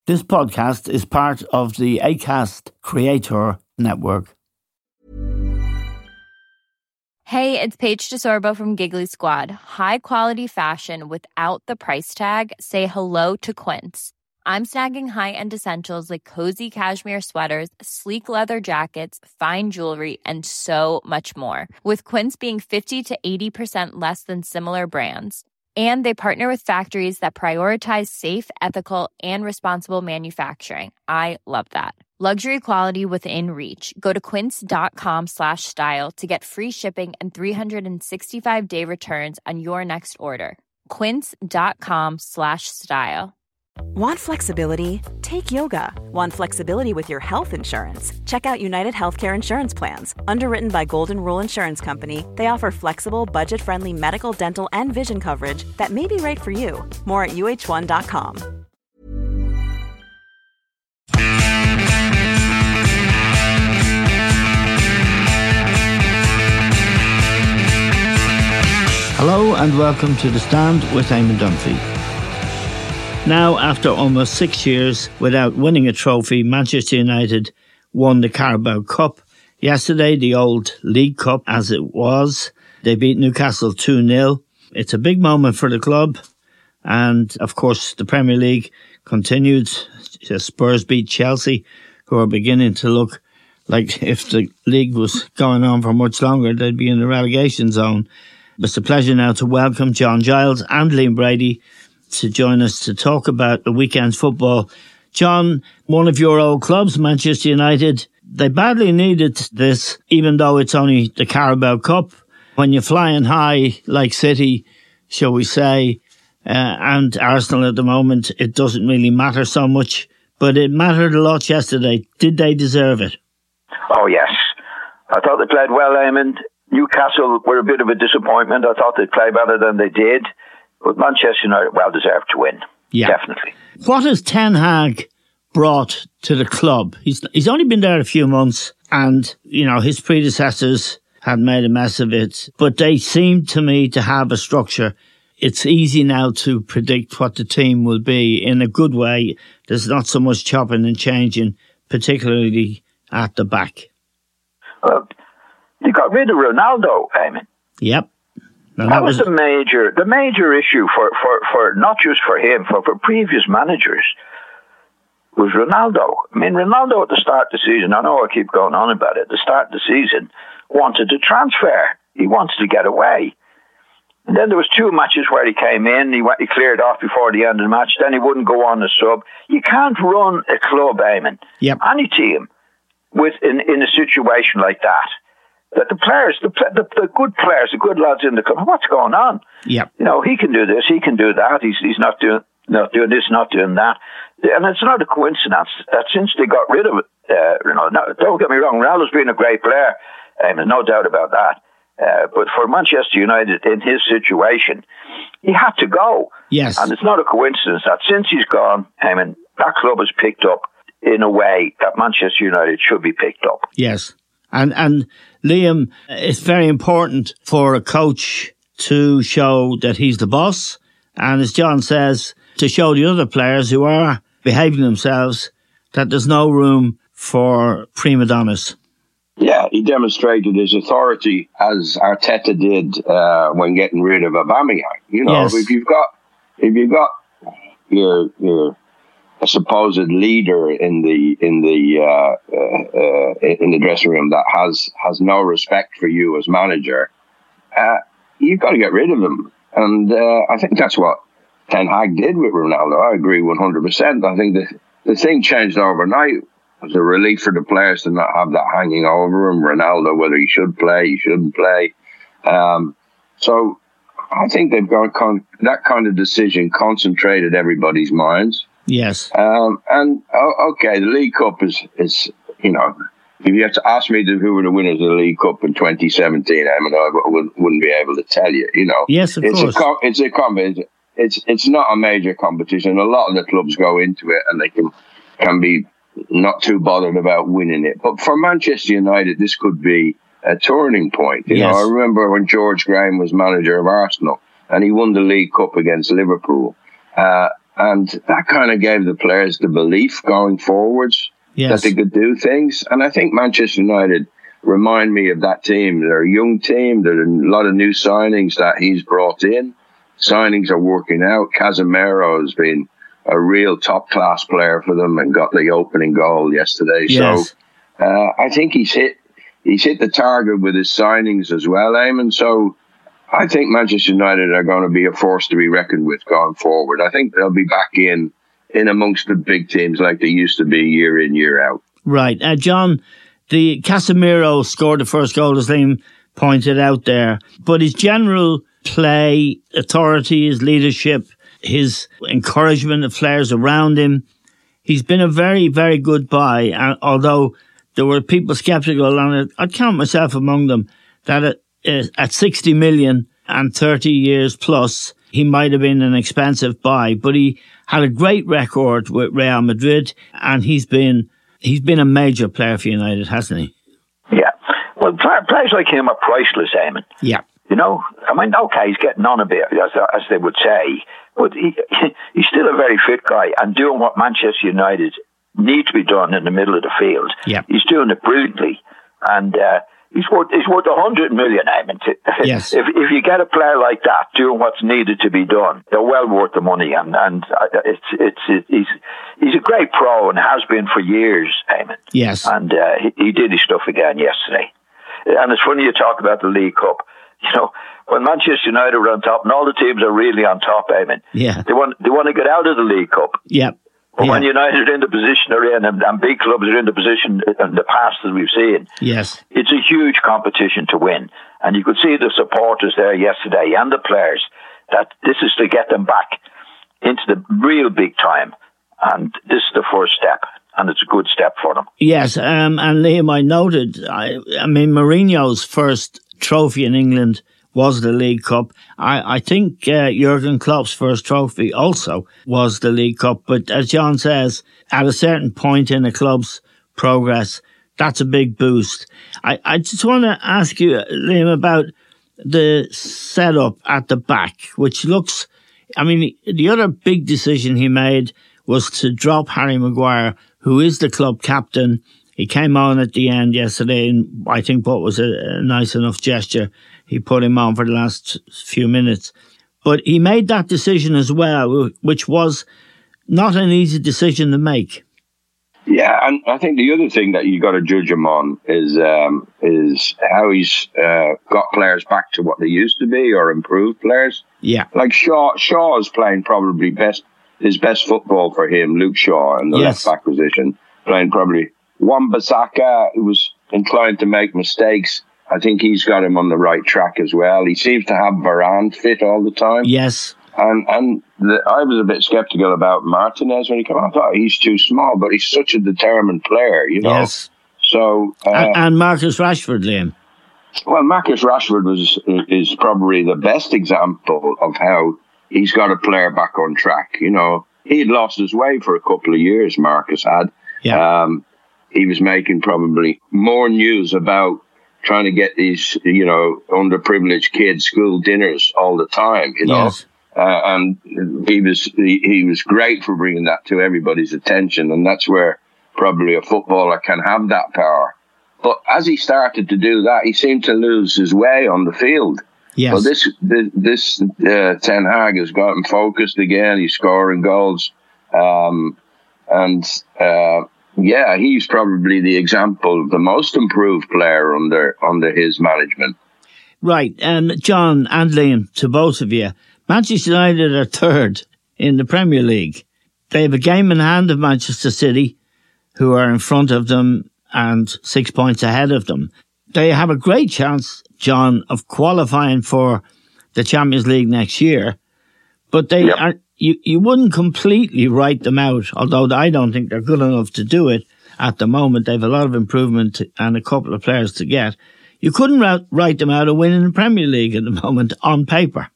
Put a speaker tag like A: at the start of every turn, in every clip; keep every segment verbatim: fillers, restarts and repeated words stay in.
A: This podcast is part of the Acast Creator Network.
B: Hey, it's Paige DeSorbo from Giggly Squad. High quality fashion without the price tag. Say hello to Quince. I'm snagging high-end essentials like cozy cashmere sweaters, sleek leather jackets, fine jewelry, and so much more. With Quince being fifty to eighty percent less than similar brands. And they partner with factories that prioritize safe, ethical, and responsible manufacturing. I love that. Luxury quality within reach. Go to quince.com slash style to get free shipping and three sixty-five day returns on your next order. Quince.com slash style.
C: Want flexibility? Take yoga. Want flexibility with your health insurance? Check out United Healthcare Insurance Plans. Underwritten by Golden Rule Insurance Company, they offer flexible, budget-friendly medical, dental, and vision coverage that may be right for you. More at U H one dot com.
A: Hello and welcome to The Stand with Eamon Dunphy. Now, after almost six years without winning a trophy, Manchester United won the Carabao Cup. Yesterday, the old League Cup as it was. They beat Newcastle two nil. It's a big moment for the club. And, of course, the Premier League continued. Spurs beat Chelsea, who are beginning to look like if the league was going on for much longer, they'd be in the relegation zone. But it's a pleasure now to welcome John Giles and Liam Brady to join us to talk about the weekend's football. John, one of your old clubs, Manchester United, they badly needed this, even though it's only the Carabao Cup. When you're flying high like City, shall we say, uh, and Arsenal at the moment, it doesn't really matter so much. But it mattered a lot yesterday. Did they deserve it?
D: Oh, yes. I thought they played well, Eamon. Newcastle were a bit of a disappointment. I thought they'd play better than they did. But Manchester United well deserved to win. Yeah. Definitely.
A: What has Ten Hag brought to the club? He's he's only been there a few months and, you know, his predecessors had made a mess of it. But they seem to me to have a structure. It's easy now to predict what the team will be in a good way. There's not so much chopping and changing, particularly at the back.
D: Well, they got rid of Ronaldo, Eamon.
A: Yep.
D: That, that was the major, the major issue for, for, for not just for him, for, for previous managers, was Ronaldo. I mean, Ronaldo at the start of the season, I know I keep going on about it, at the start of the season, wanted to transfer. He wanted to get away. And then there was two matches where he came in, he, went, he cleared off before the end of the match, then he wouldn't go on the sub. You can't run a club, Eamon,
A: yep.
D: any team, with in, in a situation like that. That the players, the, the the good players, the good lads in the club, what's going on?
A: Yeah,
D: you know, he can do this, he can do that. He's he's not doing not doing this, not doing that, and it's not a coincidence that since they got rid of it, uh, you know, no, don't get me wrong, Ronaldo's been a great player, and um, there's no doubt about that. Uh, but for Manchester United in his situation, he had to go.
A: Yes,
D: and it's not a coincidence that since he's gone, I mean, that club has picked up in a way that Manchester United should be picked up.
A: Yes. And, and Liam, it's very important for a coach to show that he's the boss. And as John says, to show the other players who are behaving themselves that there's no room for prima donnas.
E: Yeah, he demonstrated his authority as Arteta did uh, when getting rid of Aubameyang. You know,
A: yes.
E: if you've got, if you've got your, your, a supposed leader in the in the uh, uh, uh, in the dressing room that has has no respect for you as manager, uh, you've got to get rid of him. And uh, I think that's what Ten Hag did with Ronaldo. I agree one hundred percent. I think the the thing changed overnight. It was a relief for the players to not have that hanging over him. Ronaldo, whether he should play, he shouldn't play. Um, so I think they've got con- that kind of decision concentrated everybody's minds.
A: Yes.
E: Um, and, oh, okay, the League Cup is, is, you know, if you have to ask me who were the winners of the League Cup in twenty seventeen, I mean, I wouldn't, wouldn't be able to tell you, you know.
A: Yes, of
E: it's
A: course.
E: A com- it's a competition. It's, it's not a major competition. A lot of the clubs go into it and they can, can be not too bothered about winning it. But for Manchester United, this could be a turning point. You
A: yes.
E: know, I remember when George Graham was manager of Arsenal and he won the League Cup against Liverpool. Uh, And that kind of gave the players the belief going forwards
A: yes.
E: that they could do things. And I think Manchester United remind me of that team. They're a young team. There are a lot of new signings that he's brought in. Signings are working out. Casemiro has been a real top-class player for them and got the opening goal yesterday.
A: Yes.
E: So uh, I think he's hit he's hit the target with his signings as well, Eamon. So I think Manchester United are going to be a force to be reckoned with going forward. I think they'll be back in, in amongst the big teams like they used to be year in, year out.
A: Right. Uh, John, the Casemiro scored the first goal, as Liam pointed out there, but his general play, authority, his leadership, his encouragement of players around him, he's been a very, very good buy. Uh, although there were people sceptical, and I'd count myself among them, that at, uh, at sixty million and thirty years plus, he might have been an expensive buy. But he had a great record with Real Madrid, and he's been he's been a major player for United, hasn't he?
D: Yeah. Well, players like him are priceless, Eamon.
A: Yeah.
D: You know, I mean, okay, he's getting on a bit, as, as they would say, but he, he's still a very fit guy and doing what Manchester United need to be done in the middle of the field.
A: Yeah.
D: He's doing it brilliantly, and uh, he's worth he's worth a hundred million. I mean,
A: yes.
D: if if you get a player like that doing what's needed to be done, they're well worth the money, and and it's it's, it's he's he's a great pro and has been for years. Eamon.
A: Yes,
D: and uh, he, he did his stuff again yesterday, and it's funny you talk about the League Cup. You know, when Manchester United were on top, and all the teams are really on top, Eamon,
A: yeah.
D: they want they want to get out of the League Cup.
A: Yeah.
D: But
A: yeah.
D: when United are in the position they're in, and, and big clubs are in the position in the past that we've seen,
A: yes,
D: it's a huge competition to win. And you could see the supporters there yesterday and the players that this is to get them back into the real big time. And this is the first step. And it's a good step for them.
A: Yes, um, and Liam, I noted, I, I mean, Mourinho's first trophy in England was the League Cup. I, I think uh, Jurgen Klopp's first trophy also was the League Cup. But as John says, at a certain point in a club's progress, that's a big boost. I, I just want to ask you, Liam, about the setup at the back, which looks, I mean, the other big decision he made was to drop Harry Maguire, who is the club captain. He came on at the end yesterday, and I think what was a, a nice enough gesture. He put him on for the last few minutes. But he made that decision as well, which was not an easy decision to make.
E: Yeah, and I think the other thing that you got to judge him on is um, is how he's uh, got players back to what they used to be or improved players.
A: Yeah.
E: Like Shaw, Shaw is playing probably best his best football for him, Luke Shaw, in the
A: yes.
E: left back position, playing probably Wan-Bissaka, who was inclined to make mistakes. I think he's got him on the right track as well. He seems to have Varane fit all the time.
A: Yes.
E: And and the, I was a bit sceptical about Martinez when he came out. I thought he's too small, but he's such a determined player, you know.
A: Yes.
E: So uh,
A: and, and Marcus Rashford, Liam.
E: Well, Marcus Rashford was is probably the best example of how he's got a player back on track. You know, he had lost his way for a couple of years. Marcus had.
A: Yeah. Um,
E: he was making probably more news about trying to get these, you know, underprivileged kids school dinners all the time, you know.
A: Yes.
E: Uh, and he was he, he was great for bringing that to everybody's attention, and that's where probably a footballer can have that power. But as he started to do that, he seemed to lose his way on the field.
A: Yes.
E: Well, this this, this uh, Ten Hag has got him focused again. He's scoring goals, um, and uh, yeah, he's probably the example of the most improved player under under his management.
A: Right, and um, John and Liam, to both of you, Manchester United are third in the Premier League. They have a game in hand of Manchester City, who are in front of them and six points ahead of them. They have a great chance, John, of qualifying for the Champions League next year, but they yep. are. You, you wouldn't completely write them out, although I don't think they're good enough to do it at the moment. They have a lot of improvement to, and a couple of players to get. You couldn't ra- write them out of winning the Premier League at the moment on paper.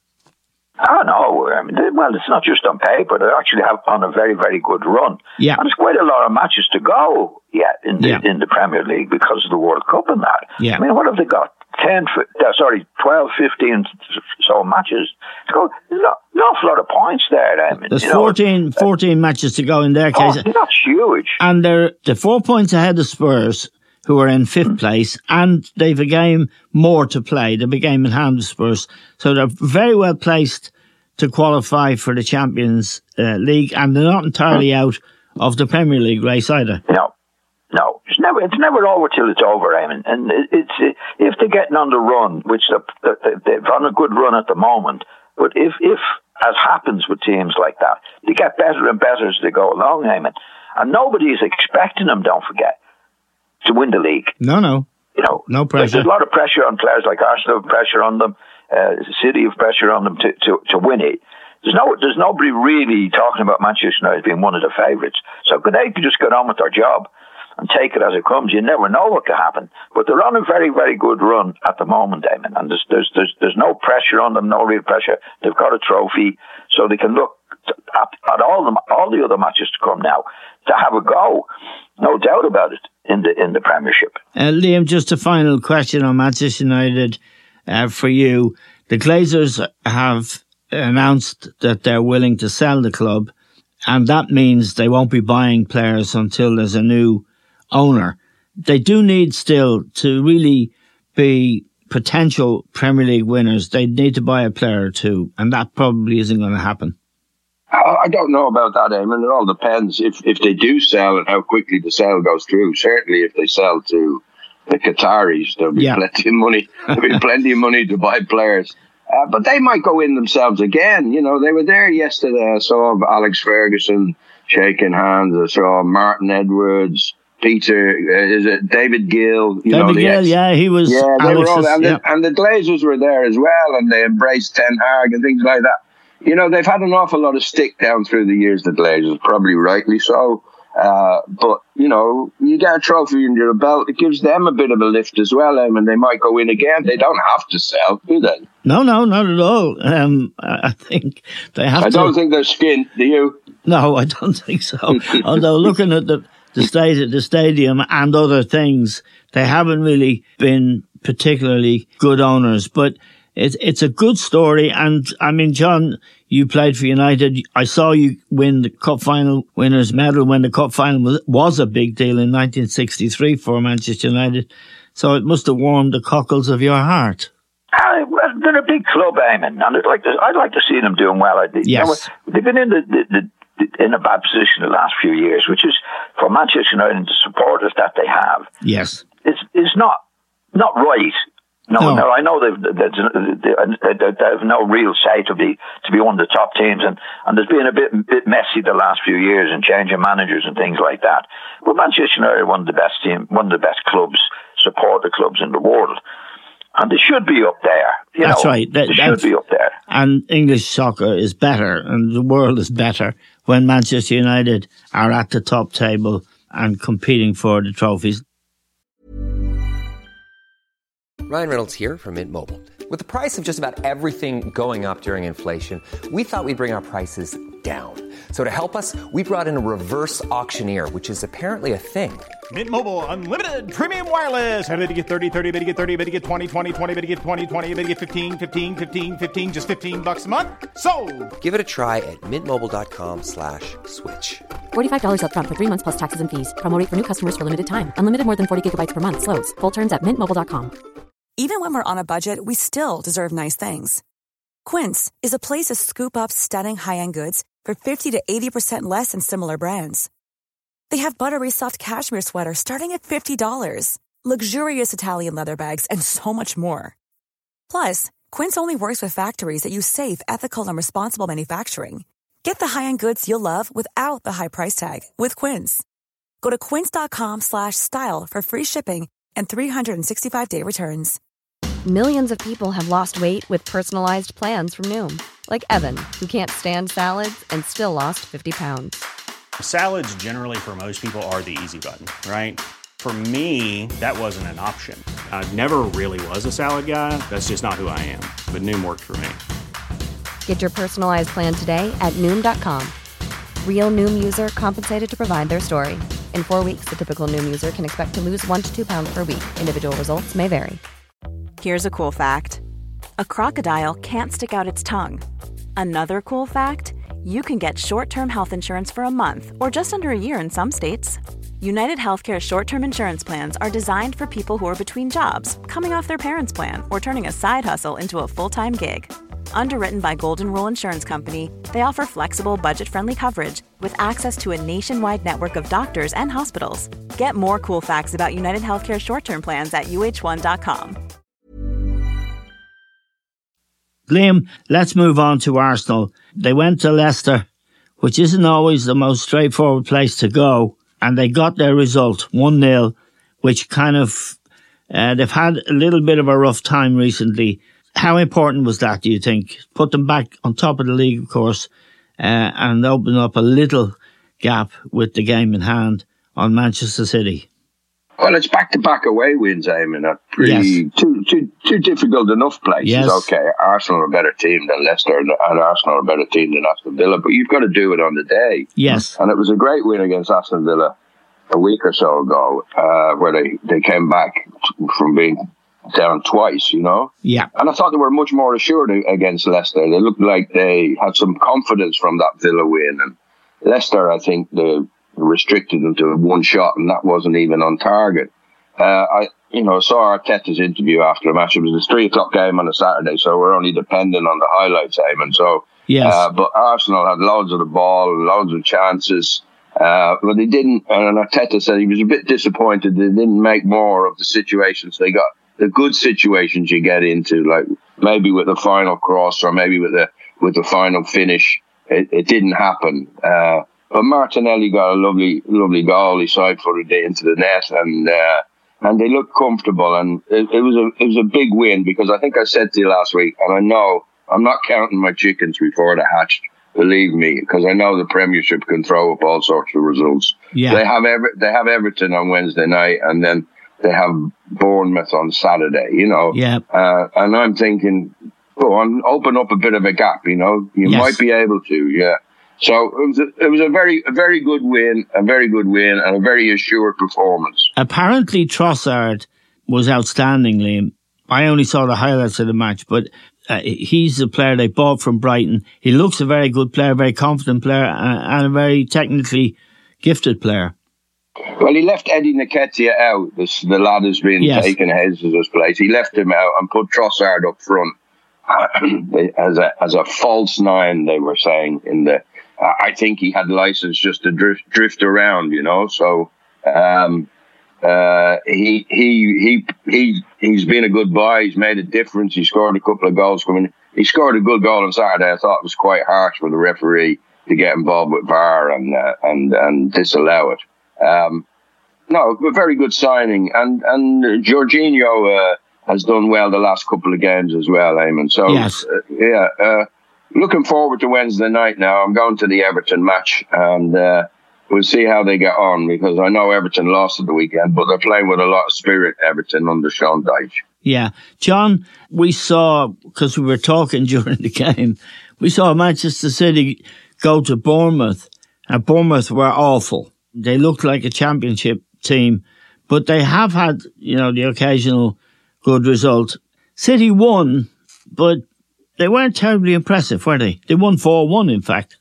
D: Oh, no. I mean, well, it's not just on paper. They actually have on a very, very good run.
A: Yeah.
D: And there's quite a lot of matches to go yet in the,
A: yeah.
D: in the Premier League because of the World Cup and that.
A: Yeah.
D: I mean, what have they got? ten, uh, sorry, twelve, fifteen so matches to go. There's an awful lot of points there. I mean,
A: There's
D: you
A: fourteen,
D: know,
A: fourteen matches to go in their case.
D: Oh, that's huge.
A: And they're, they're four points ahead of Spurs, who are in fifth place, and they've a game more to play. They've a game in hand with Spurs. So they're very well placed to qualify for the Champions uh, League, and they're not entirely out of the Premier League race either.
D: No, no. It's never It's never over till it's over, Eamon. And it's uh, if they're getting on the run, which they're, they're on a good run at the moment, but if, if, as happens with teams like that, they get better and better as they go along, Eamon. And nobody is expecting them, don't forget, to win the league.
A: No, no.
D: You know,
A: no pressure.
D: There's a lot of pressure on players like Arsenal, pressure on them, uh, City have pressure on them to, to, to win it. There's no, there's nobody really talking about Manchester United being one of the favourites. So could they just get on with their job and take it as it comes? You never know what could happen. But they're on a very, very good run at the moment, Eamon. And there's, there's, there's, there's no pressure on them, no real pressure. They've got a trophy, so they can look at, at all the, all the other matches to come now to have a go. No doubt about it. In the in the Premiership.
A: Uh, Liam, just a final question on Manchester United uh, for you. The Glazers have announced that they're willing to sell the club, and that means they won't be buying players until there's a new owner. They do need still to really be potential Premier League winners. They need to buy a player or two, and that probably isn't going to happen.
E: I don't know about that, Eamon. It all depends if, if they do sell and how quickly the sale goes through. Certainly if they sell to the Qataris, there'll be yeah. plenty of money. There'll be plenty of money to buy players. Uh, but they might go in themselves again. You know, they were there yesterday. I saw Alex Ferguson shaking hands. I saw Martin Edwards, Peter, uh, is it David Gill? You
A: David
E: know,
A: Gill, ex- yeah, he was.
E: Yeah, they
A: Alex's,
E: were all, and,
A: yeah.
E: the, and the Glazers were there as well, and they embraced Ten Hag and things like that. You know, they've had an awful lot of stick down through the years, the Glazers, probably rightly so. Uh, but, you know, you get a trophy under your belt, it gives them a bit of a lift as well, um, and they might go in again. They don't have to sell, do they?
A: No, no, not at all. Um, I think they have
E: I
A: to.
E: I don't think they're skint, do you?
A: No, I don't think so. Although looking at the, the state of the stadium and other things, they haven't really been particularly good owners. But It's it's a good story, and I mean, John, you played for United. I saw you win the cup final winners medal when the cup final was, was a big deal in nineteen sixty-three for Manchester United. So it must have warmed the cockles of your heart.
D: Uh, well, they're a big club, Eamon, and I'd like to I'd like to see them doing well. Yes. You know, they've been in the, the, the in a bad position the last few years, which is for Manchester United and the supporters that they have.
A: Yes,
D: it's it's not not right. No, no, no, I know they've, they, they have no real say to be to be one of the top teams, and, and there's been a bit bit messy the last few years and changing managers and things like that. But Manchester United are one of the best team, one of the best clubs, supporter clubs in the world, and they should be up there. You
A: that's
D: know,
A: right. That,
D: they should be up there.
A: And English soccer is better, and the world is better when Manchester United are at the top table and competing for the trophies.
F: Ryan Reynolds here from Mint Mobile. With the price of just about everything going up during inflation, we thought we'd bring our prices down. So to help us, we brought in a reverse auctioneer, which is apparently a thing.
G: Mint Mobile Unlimited Premium Wireless. How to get thirty, thirty, bit to get thirty, bit to get twenty, twenty, twenty, bit to get twenty, twenty, bit to get fifteen, fifteen, fifteen, fifteen, just fifteen bucks a month? Sold!
F: Give it a try at mintmobile.com slash switch.
H: forty-five dollars up front for three months plus taxes and fees. Promo rate for new customers for limited time. Unlimited more than forty gigabytes per month. Slows full terms at mint mobile dot com.
I: Even when we're on a budget, we still deserve nice things. Quince is a place to scoop up stunning high-end goods for fifty to eighty percent less than similar brands. They have buttery soft cashmere sweaters starting at fifty dollars, luxurious Italian leather bags, and so much more. Plus, Quince only works with factories that use safe, ethical, and responsible manufacturing. Get the high-end goods you'll love without the high price tag with Quince. Go to quince.com slash style for free shipping and three hundred sixty-five day returns.
B: Millions of people have lost weight with personalized plans from Noom. Like Evan, who can't stand salads and still lost fifty pounds.
J: Salads generally for most people are the easy button, right? For me, that wasn't an option. I never really was a salad guy. That's just not who I am. But Noom worked for me.
B: Get your personalized plan today at Noom dot com. Real Noom user compensated to provide their story. In four weeks, the typical Noom user can expect to lose one to two pounds per week. Individual results may vary.
C: Here's a cool fact. A crocodile can't stick out its tongue. Another cool fact, you can get short-term health insurance for a month or just under a year in some states. United Healthcare short-term insurance plans are designed for people who are between jobs, coming off their parents' plan, or turning a side hustle into a full-time gig. Underwritten by Golden Rule Insurance Company, they offer flexible, budget-friendly coverage with access to a nationwide network of doctors and hospitals. Get more cool facts about United Healthcare short-term plans at U H one dot com.
A: Liam, let's move on to Arsenal. They went to Leicester, which isn't always the most straightforward place to go, and they got their result, one nil, which kind of, uh, they've had a little bit of a rough time recently. How important was that, do you think? Put them back on top of the league, of course, uh, and open up a little gap with the game in hand on Manchester City.
E: Well, it's back-to-back away wins, Eamon, at pretty yes. two, two, two difficult enough places.
A: Yes.
E: Okay, Arsenal are a better team than Leicester, and Arsenal are a better team than Aston Villa, but you've got to do it on the day.
A: Yes.
E: And it was a great win against Aston Villa a week or so ago, uh, where they, they came back from being down twice, you know?
A: Yeah.
E: And I thought they were much more assured against Leicester. They looked like they had some confidence from that Villa win. And Leicester, I think, they restricted them to one shot, and that wasn't even on target. Uh, I, you know, saw Arteta's interview after the match. It was a three o'clock game on a Saturday, so we're only dependent on the highlights, Eamon. So,
A: yes.
E: Uh, but Arsenal had loads of the ball, loads of chances. Uh, but they didn't, and Arteta said he was a bit disappointed they didn't make more of the situations they got. The good situations you get into, like maybe with the final cross or maybe with the with the final finish, it, it didn't happen. Uh, but Martinelli got a lovely, lovely goal. He side-footed it into the net, and uh, and they looked comfortable. And it, it was a it was a big win because I think I said to you last week, and I know I'm not counting my chickens before they're hatched. Believe me, because I know the Premiership can throw up all sorts of results.
A: Yeah.
E: They have Ever- they have Everton on Wednesday night, and then they have Bournemouth on Saturday, you know.
A: Yeah.
E: Uh, and I'm thinking, go on, open up a bit of a gap, you know. You
A: yes.
E: might be able to, yeah. So it was a, it was a very a very good win, a very good win, and a very assured performance.
A: Apparently Trossard was outstanding, Liam. I only saw the highlights of the match, but uh, he's the player they bought from Brighton. He looks a very good player, a very confident player, and, and a very technically gifted player.
E: Well, he left Eddie Nketiah out. This, the lad has been
A: yes.
E: taking Jesus' place. He left him out and put Trossard up front as a as a false nine. They were saying in the. Uh, I think he had license just to drift drift around, you know. So um, uh, he he he he he's been a good boy. He's made a difference. He scored a couple of goals coming. He scored a good goal on Saturday. I thought it was quite harsh for the referee to get involved with V A R and uh, and and disallow it. Um, no, a very good signing, and and Jorginho uh, has done well the last couple of games as well, Eamon. So
A: yes.
E: uh, yeah, uh, looking forward to Wednesday night. Now I'm going to the Everton match, and uh, we'll see how they get on because I know Everton lost at the weekend, but they're playing with a lot of spirit. Everton under Sean Dyche.
A: Yeah, John, we saw because we were talking during the game, we saw Manchester City go to Bournemouth, and Bournemouth were awful. They looked like a championship team, but they have had, you know, the occasional good result. City won, but they weren't terribly impressive, were they? They won four one, in fact.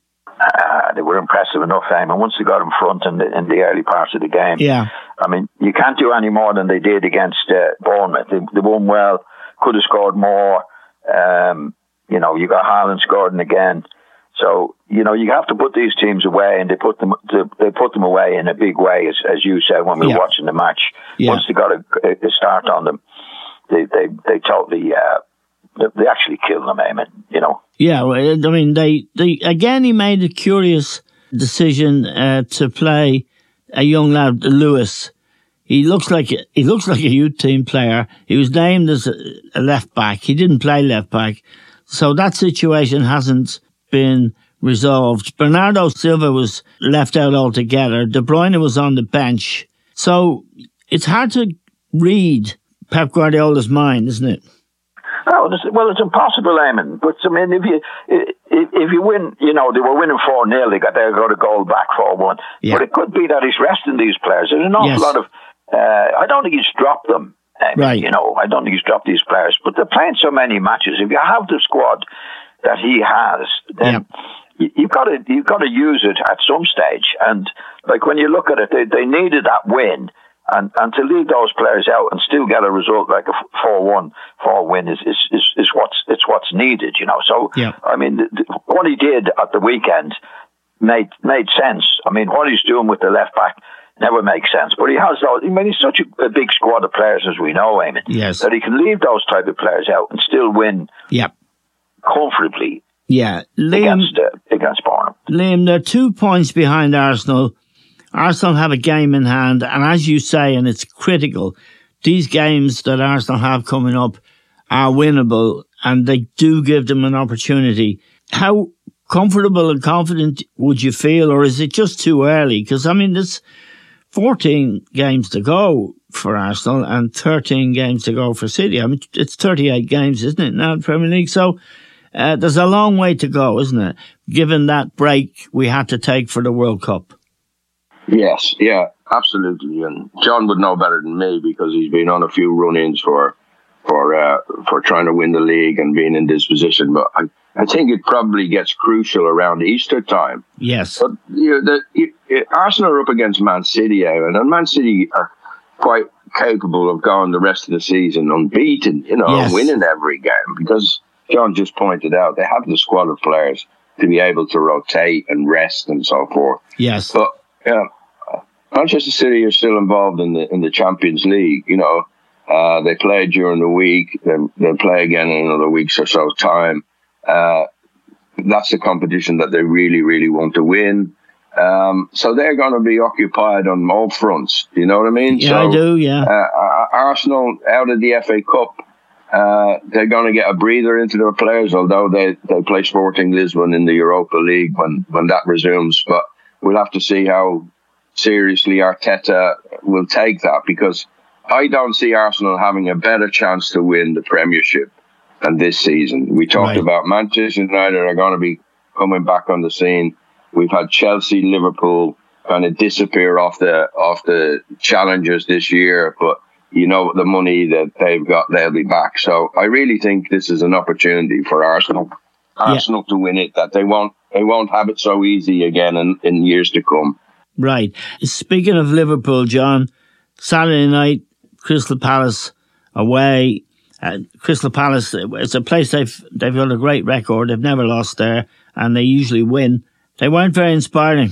D: Uh, they were impressive enough, Eamon, once they got in front in the, in the early parts of the game.
A: Yeah.
D: I mean, you can't do any more than they did against uh, Bournemouth. They, they won well, could have scored more. Um, you know, you got Haaland scoring again. So, you know, you have to put these teams away, and they put them they put them away in a big way, as as you said when we
A: yeah.
D: were watching the match.
A: Yeah.
D: Once they got a, a start on them, they they they totally uh, they, they actually killed them, Eamon. You know.
A: Yeah, well, I mean, they, they again he made a curious decision uh, to play a young lad, Lewis. He looks like a, he looks like a youth team player. He was named as a, a left back. He didn't play left back, so that situation hasn't been resolved. Bernardo Silva was left out altogether. De Bruyne was on the bench. So it's hard to read Pep Guardiola's mind, isn't it?
D: Oh, well, it's impossible, Eamon. But I mean, if you if, if you win, you know, they were winning four nil. They got they got a goal back four one. Yeah. But it could be that he's resting these players. There's an awful
A: yes.
D: lot of. Uh, I don't think he's dropped them. Um,
A: right.
D: You know, I don't think he's dropped these players, but they're playing so many matches. If you have the squad that he has, then
A: yeah.
D: you've got to you've got to use it at some stage. And like when you look at it, they, they needed that win. And and to leave those players out and still get a result like a four one, four win is, is, is, is what's it's what's needed, you know. So,
A: yeah.
D: I mean, the, the, what he did at the weekend made made sense. I mean, what he's doing with the left back never makes sense. But he has those, I mean, he's such a, a big squad of players, as we know, Eamon,
A: yes.
D: that he can leave those type of players out and still win
A: yeah.
D: comfortably
A: yeah. Liam,
D: against, uh, against Barnum.
A: Liam, they're two points behind Arsenal. Arsenal have a game in hand, and as you say, and it's critical, these games that Arsenal have coming up are winnable, and they do give them an opportunity. How comfortable and confident would you feel, or is it just too early? Because, I mean, there's fourteen games to go for Arsenal and thirteen games to go for City. I mean, it's thirty-eight games, isn't it, now in the Premier League? So uh, there's a long way to go, isn't it, given that break we had to take for the World Cup?
E: Yes, yeah, absolutely. And John would know better than me because he's been on a few run-ins for for uh, for trying to win the league and being in this position. But I, I think it probably gets crucial around Easter time.
A: Yes.
E: But you know, the, you, Arsenal are up against Man City, and Man City are quite capable of going the rest of the season unbeaten, you know,
A: yes.
E: winning every game because John just pointed out they have the squad of players to be able to rotate and rest and so forth.
A: Yes.
E: But yeah, Manchester City are still involved in the in the Champions League. You know, uh, they play during the week. They they play again in another week's or so time. Uh, that's a competition that they really, really want to win. Um, so they're going to be occupied on all fronts. You know what I mean?
A: Yeah,
E: so,
A: I do. Yeah.
E: Uh, Arsenal out of the F A Cup. Uh, they're going to get a breather into their players, although they, they play Sporting Lisbon in the Europa League when, when that resumes. But we'll have to see how seriously Arteta will take that, because I don't see Arsenal having a better chance to win the Premiership than this season. We talked
A: right.
E: about Manchester United are going to be coming back on the scene. We've had Chelsea, Liverpool kind of disappear off the off the challengers this year, but you know the money that they've got, they'll be back. So I really think this is an opportunity for Arsenal, Arsenal yeah. to win it. That they won't they won't have it so easy again in, in years to come. Right.
A: Speaking of Liverpool, John, Saturday night, Crystal Palace away. Uh, Crystal Palace, it's a place they've they've got a great record. They've never lost there, and they usually win. They weren't very inspiring.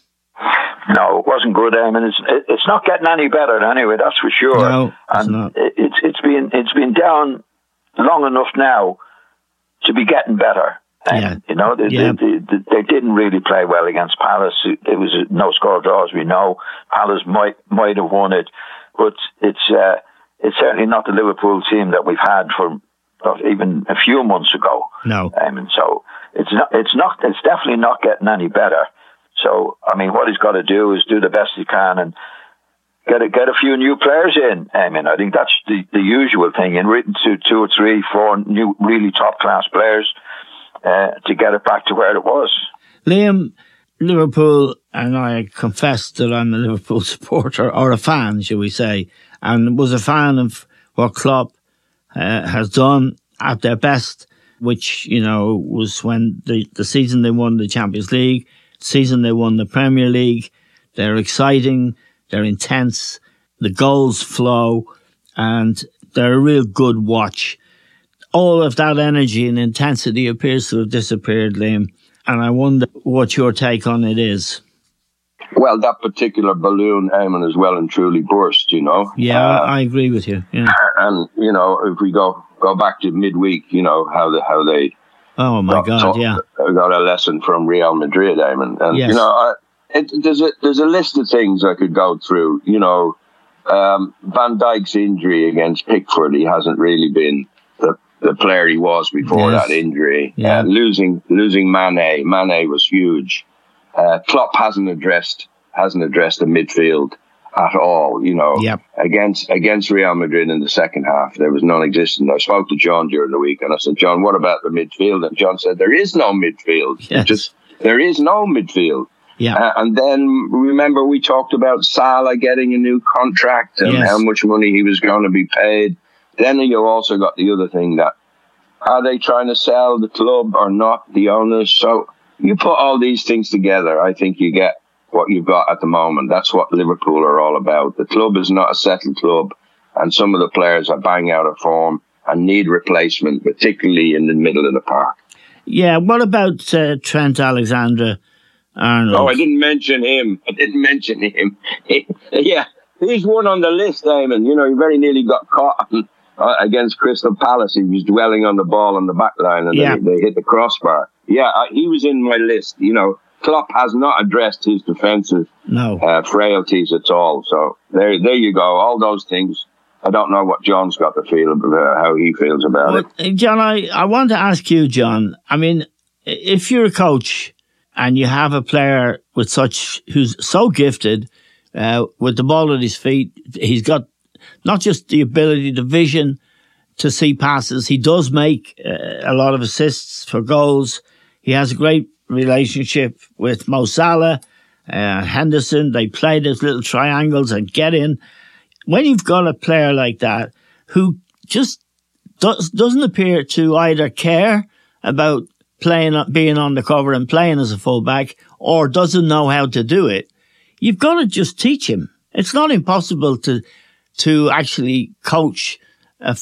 D: No, it wasn't good. I mean, it's it's not getting any better anyway. That's for sure.
A: No, it's
D: and
A: not.
D: It's it's been it's been down long enough now to be getting better. And,
A: yeah.
D: You know, they,
A: yeah.
D: they, they, they didn't really play well against Palace. It was a no score draw, as we know. Palace might might have won it, but it's uh, it's certainly not the Liverpool team that we've had for even a few months ago.
A: No,
D: um, and so it's not it's not it's definitely not getting any better. So, I mean, what he's got to do is do the best he can and get a, get a few new players in. I mean, I think that's the, the usual thing, in written to two or three, four new, really top-class players uh, to get it back to where it was.
A: Liam, Liverpool, and I confess that I'm a Liverpool supporter, or a fan, shall we say, and was a fan of what Klopp uh, has done at their best, which, you know, was when the, the season they won the Champions League, season they won the Premier League. They're exciting, they're intense, the goals flow, and they're a real good watch. All of that energy and intensity appears to have disappeared, Liam, and I wonder what your take on it is.
E: Well, that particular balloon, Eamon, is well and truly burst, you know.
A: Yeah,
E: uh,
A: I agree with you. Yeah.
E: And, you know, if we go go back to midweek, you know, how, the, how they...
A: Oh my
E: got,
A: God!
E: taught,
A: yeah,
E: I got a lesson from Real Madrid, Eamon, and
A: yes.
E: you know, I, it, there's a there's a list of things I could go through. You know, um, Van Dijk's injury against Pickford, he hasn't really been the, the player he was before
A: yes.
E: that injury.
A: Yeah.
E: Uh, losing losing Mane, Mane was huge. Uh, Klopp hasn't addressed hasn't addressed the midfield at all, you know.
A: Yep.
E: Against against Real Madrid in the second half, there was non-existent. I spoke to John during the week and I said, John, what about the midfield? And John said, there is no midfield.
A: Yes.
E: Just there is no midfield.
A: Yeah.
E: Uh, and then remember we talked about Salah getting a new contract and
A: yes.
E: how much money he was going to be paid. Then you also got the other thing that, are they trying to sell the club or not, the owners? So you put all these things together, I think you get what you've got at the moment. That's what Liverpool are all about. The club is not a settled club, and some of the players are bang out of form and need replacement, particularly in the middle of the park.
A: Yeah, what about uh, Trent Alexander-Arnold?
E: Oh, I didn't mention him. I didn't mention him. Yeah, he's one on the list, Eamon. You know, he very nearly got caught uh, against Crystal Palace. He was dwelling on the ball on the back line, and yeah. they, they hit the crossbar. Yeah, uh, he was in my list. You know, Klopp has not addressed his defensive
A: no.
E: uh, frailties at all. So there, there you go. All those things. I don't know what John's got to feel about, how he feels about
A: well,
E: it.
A: John, I, I want to ask you, John. I mean, if you're a coach and you have a player with such who's so gifted uh, with the ball at his feet, he's got not just the ability, the vision to see passes. He does make uh, a lot of assists for goals. He has a great relationship with Mo Salah, uh, Henderson. They play those little triangles and get in. When you've got a player like that who just does, doesn't appear to either care about playing, being on the cover and playing as a fullback, or doesn't know how to do it, you've got to just teach him. It's not impossible to to actually coach a,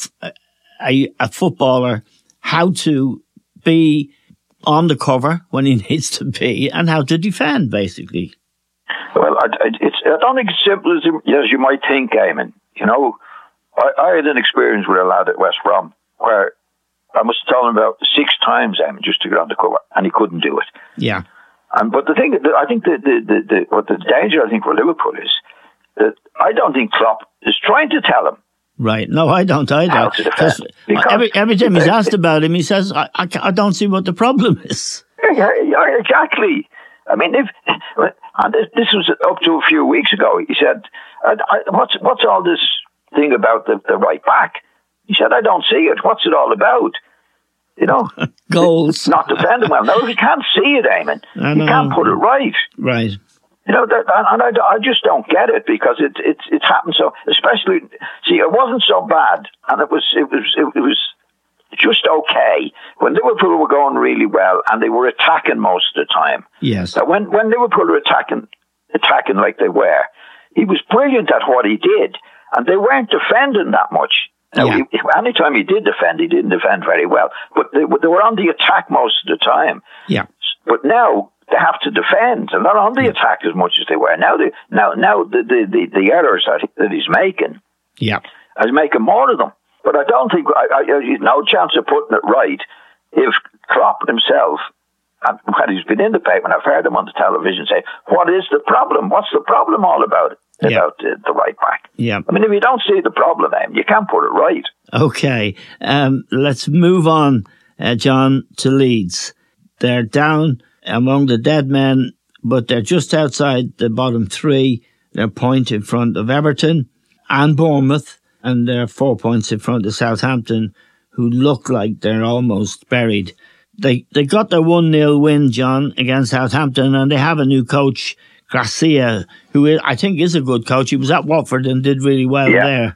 A: a, a footballer how to be on the cover when he needs to be and how to defend, basically.
D: Well, I, it's, I don't think it's simple as, as you might think, Eamon. You know, I, I had an experience with a lad at West Brom where I must have told him about six times, Eamon, just to get on the cover, and he couldn't do it.
A: Yeah.
D: And but the thing, I think the the, the, the what the danger I think for Liverpool is that I don't think Klopp is trying to tell him.
A: Right. No, I don't either. Because every, every time he's asked about him, he says, I, I, I don't see what the problem is.
D: Yeah, yeah, exactly. I mean, if and this was up to a few weeks ago, he said, I, I, what's what's all this thing about the, the right back? He said, I don't see it. What's it all about? You know?
A: Goals.
D: Not defending well. No, he can't see it, Eamon. He can't put it right.
A: Right.
D: You know, that, and I, I just don't get it because it it it happened so. Especially, see, it wasn't so bad, and it was it was it, it was just okay when Liverpool were going really well and they were attacking most of the time.
A: Yes.
D: That when when Liverpool were attacking attacking like they were, he was brilliant at what he did, and they weren't defending that much. Now,
A: yeah.
D: he, anytime he did defend, he didn't defend very well, but they, they were on the attack most of the time.
A: Yeah.
D: But now they have to defend, and not on the attack as much as they were. Now, they, now, now the, the, the, the errors that, that he's making,
A: yeah,
D: he's making more of them. But I don't think I, I, he's no chance of putting it right if Klopp himself, and when he's been in the paper, and I've heard him on the television say, "What is the problem? What's the problem all about?
A: Yeah.
D: About the, the right back?"
A: Yeah.
D: I mean, if you don't see the problem, then you can't put it right.
A: Okay, um, let's move on, uh, John, to Leeds. They're down among the dead men, but they're just outside the bottom three. They're a point in front of Everton and Bournemouth, and they're four points in front of Southampton, who look like they're almost buried. They they got their one nil win, John, against Southampton, and they have a new coach, Garcia, who is, I think is a good coach. He was at Watford and did really well yeah. there.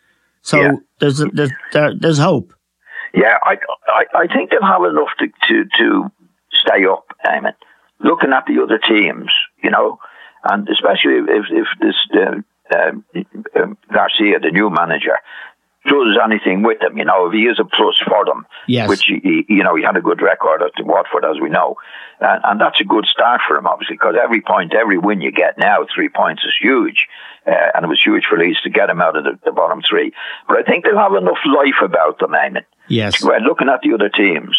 A: So yeah. there's, there's there, there's hope.
D: Yeah, I, I I think they'll have enough to to, to stay up, Eamon. Looking at the other teams, you know, and especially if if this uh, uh, Garcia, the new manager, does anything with them, you know, if he is a plus for them,
A: yes.
D: which, he, you know, he had a good record at Watford, as we know. And, and that's a good start for him, obviously, because every point, every win you get now, three points is huge. Uh, and it was huge for Leeds to get him out of the, the bottom three. But I think they'll have enough life about them, Eamon.
A: Yes.
D: We're looking at the other teams.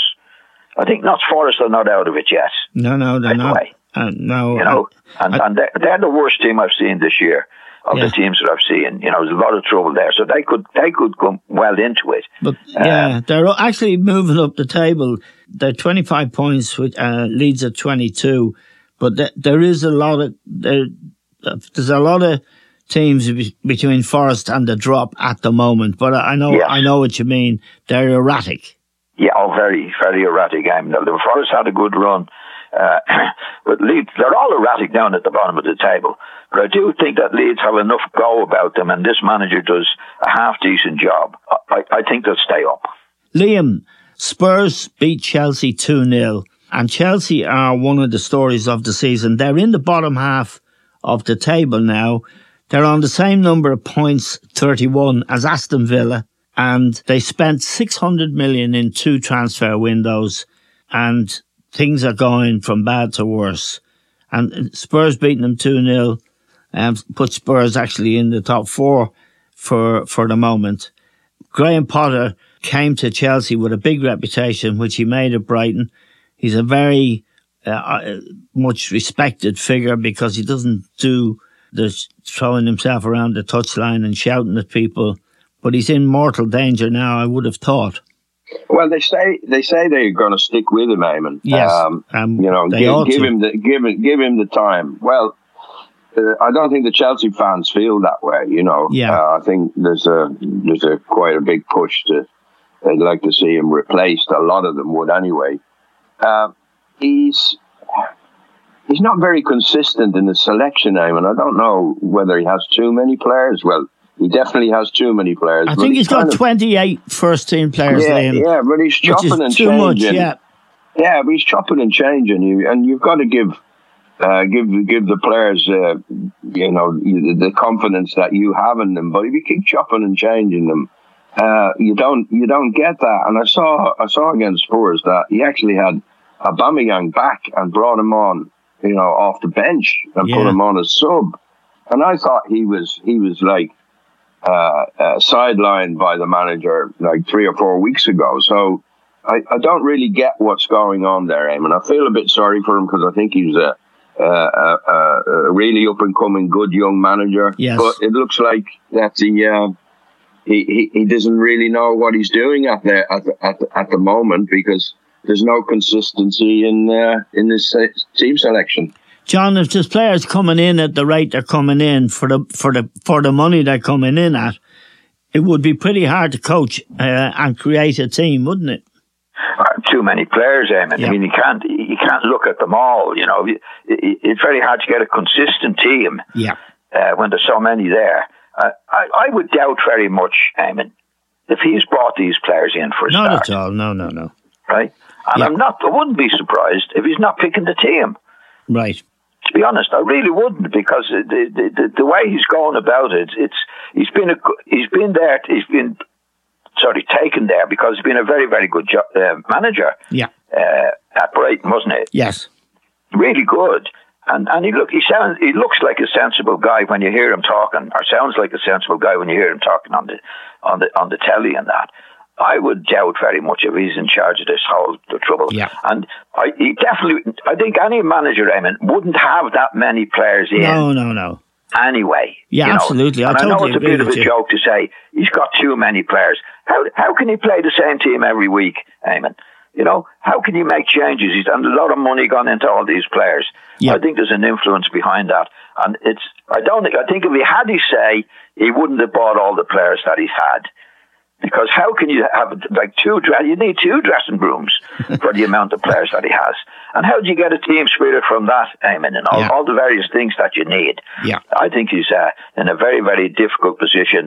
D: I think Notts Forest are not out of it yet.
A: No, no, they're not. The uh, no.
D: You know,
A: I,
D: and,
A: I,
D: and they're, they're the worst team I've seen this year. Of yeah. the teams that I've seen, you know, there's a lot of trouble there, so they could they could come well into it.
A: But yeah, uh, they're actually moving up the table. They're twenty-five points, with uh, Leeds at twenty-two. But th- there is a lot of there. There's a lot of teams be- between Forest and the drop at the moment. But I know yes. I know what you mean. They're erratic.
D: Yeah, oh, very very erratic. I mean, the Forest had a good run. Uh, but Leeds, they're all erratic down at the bottom of the table. But I do think that Leeds have enough go about them, and this manager does a half-decent job. I, I think they'll stay up.
A: Liam, Spurs beat Chelsea two nil, and Chelsea are one of the stories of the season. They're in the bottom half of the table now. They're on the same number of points, thirty-one, as Aston Villa, and they spent six hundred million in two transfer windows, and things are going from bad to worse. And Spurs beating them two nil um, put Spurs actually in the top four for for the moment. Graham Potter came to Chelsea with a big reputation, which he made at Brighton. He's a very uh, much respected figure because he doesn't do the throwing himself around the touchline and shouting at people. But he's in mortal danger now, I would have thought.
E: Well, they say they say they're going to stick with him, Eamon.
A: Yes,
E: um,
A: um,
E: you know, give, give him the give him give him the time. Well, uh, I don't think the Chelsea fans feel that way. You know,
A: yeah.
E: uh, I think there's a there's a quite a big push to. They'd like to see him replaced. A lot of them would anyway. Uh, he's he's not very consistent in the selection, Eamon. I don't know whether he has too many players. Well, he definitely has too many players.
A: I think he's got
E: of,
A: twenty-eight first-team players.
E: Yeah,
A: Liam,
E: yeah, but he's chopping
A: which is
E: and
A: too
E: changing.
A: much, yeah.
E: Yeah, but he's chopping and changing. You and you've got to give uh, give give the players, uh, you know, the confidence that you have in them. But if you keep chopping and changing them, uh, you don't you don't get that. And I saw I saw against Spurs that he actually had Aubameyang back and brought him on, you know, off the bench and
A: yeah.
E: put him on as sub. And I thought he was he was like. Uh, uh, sidelined by the manager like three or four weeks ago. So I, I don't really get what's going on there, Eamon. I feel a bit sorry for him because I think he's a, a, a, a really up-and-coming good young manager.
A: Yes.
E: But it looks like that he, uh, he, he he doesn't really know what he's doing at the at the, at the, at the moment because there's no consistency in uh, in this uh, team selection.
A: John, if there's players coming in at the rate they're coming in for the for the for the money they're coming in at, it would be pretty hard to coach uh, and create a team, wouldn't it?
D: Uh, too many players, Eamon. Yeah. I mean, you can't you can't look at them all. You know, it's very hard to get a consistent team.
A: Yeah.
D: Uh, when there's so many there, uh, I, I would doubt very much, Eamon, if he's brought these players in for a
A: not
D: start.
A: Not at all. No, no, no.
D: Right, and yeah. I'm not. I wouldn't be surprised if he's not picking the team.
A: Right.
D: To be honest, I really wouldn't, because the the, the, the way he's going about it, it's he's been a he's been there, he's been sorry taken there because he's been a very very good jo- uh, manager.
A: Yeah,
D: uh, at Brighton, wasn't it?
A: Yes,
D: really good, and and he look he sounds he looks like a sensible guy when you hear him talking, or sounds like a sensible guy when you hear him talking on the on the on the telly and that. I would doubt very much if he's in charge of this whole the trouble.
A: Yeah.
D: And I he definitely, I think any manager, Eamon, wouldn't have that many players in.
A: No, no, no.
D: Anyway.
A: Yeah,
D: you know?
A: absolutely. I
D: and
A: totally
D: I know it's a bit of a
A: you.
D: joke to say he's got too many players. How how can he play the same team every week, Eamon? You know, how can you make changes? He's done a lot of money gone into all these players.
A: Yeah.
D: I think there's an influence behind that. And it's, I don't think, I think if he had his say, he wouldn't have bought all the players that he's had. Because how can you have like two? You need two dressing rooms for the amount of players that he has. And how do you get a team spirit from that, Eamon, and all,
A: yeah.
D: all the various things that you need?
A: Yeah,
D: I think he's uh, in a very, very difficult position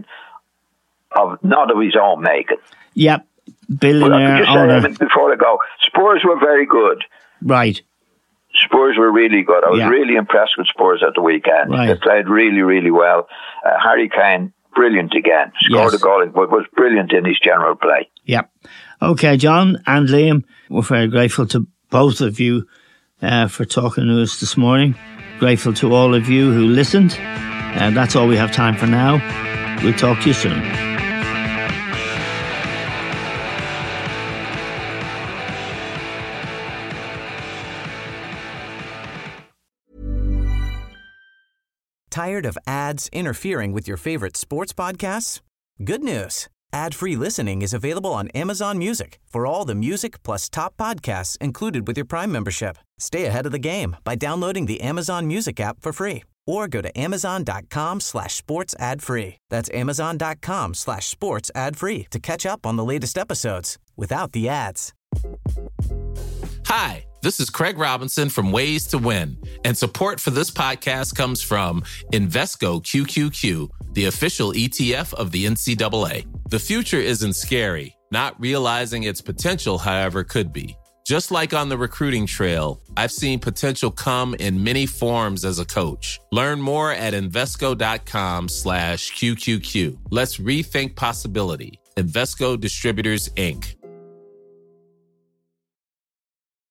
D: of not of his own making.
A: Yep, billionaire
D: just
A: owner.
D: Say, Eamon, before I go, Spurs were very good.
A: Right.
D: Spurs were really good. I was
A: yeah.
D: really impressed with Spurs at the weekend.
A: Right.
D: They played really, really well. Uh, Harry Kane. Brilliant again. Scored
A: yes.
D: a goal, but was brilliant in his general play.
A: Yep. Okay, John and Liam, we're very grateful to both of you uh, for talking to us this morning. Grateful to all of you who listened. And uh, that's all we have time for now. We'll talk to you soon.
K: Tired of ads interfering with your favorite sports podcasts? Good news. Ad-free listening is available on Amazon Music for all the music plus top podcasts included with your Prime membership. Stay ahead of the game by downloading the Amazon Music app for free or go to amazon.com slash sports ad free. That's amazon.com slash sports ad free to catch up on the latest episodes without the ads.
L: Hi, this is Craig Robinson from Ways to Win, and support for this podcast comes from Invesco Q Q Q, the official E T F of the N C double A. The future isn't scary. Not realizing its potential, however, could be. Just like on the recruiting trail, I've seen potential come in many forms as a coach. Learn more at Invesco.com slash QQQ. Let's rethink possibility. Invesco Distributors, Incorporated.